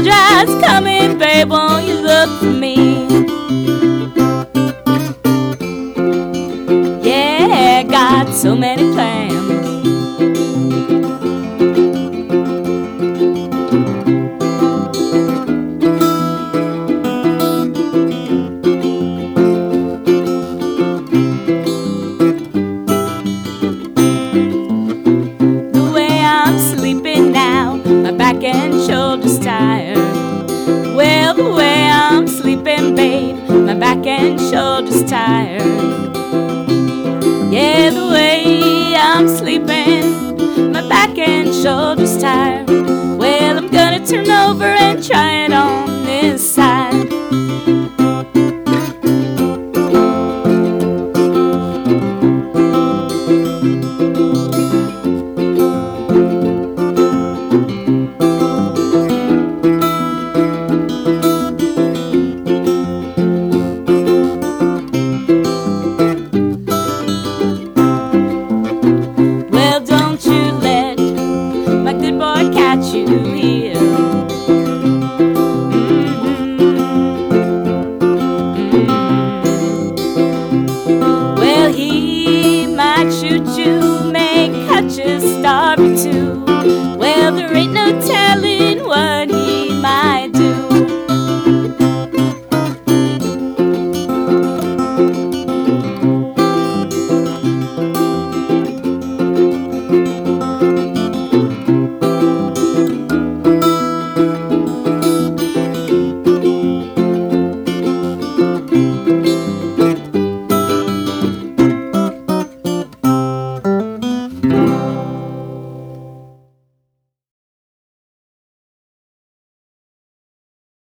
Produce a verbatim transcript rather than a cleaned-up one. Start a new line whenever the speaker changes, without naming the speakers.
told you I was coming, babe, won't you look for me? Yeah, got so many plans. Back and shoulders tired. Well, the way I'm sleeping, babe, my back and shoulders tired. Yeah, the way I'm sleeping, my back and shoulders tired. Well, I'm gonna turn over and try it on this side. Catch you here.